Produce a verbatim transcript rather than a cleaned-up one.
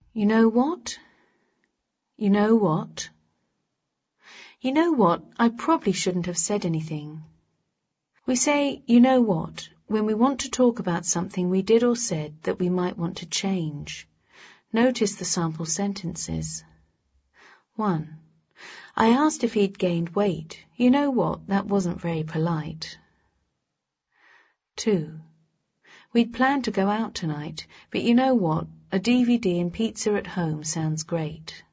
You know what? You know what? You know what, I probably shouldn't have said anything. We say, you know what, when we want to talk about something we did or said that we might want to change. Notice the sample sentences. One. I asked if he'd gained weight. You know what, that wasn't very polite. Two. We'd planned to go out tonight, but you know what, a D V D and pizza at home sounds great.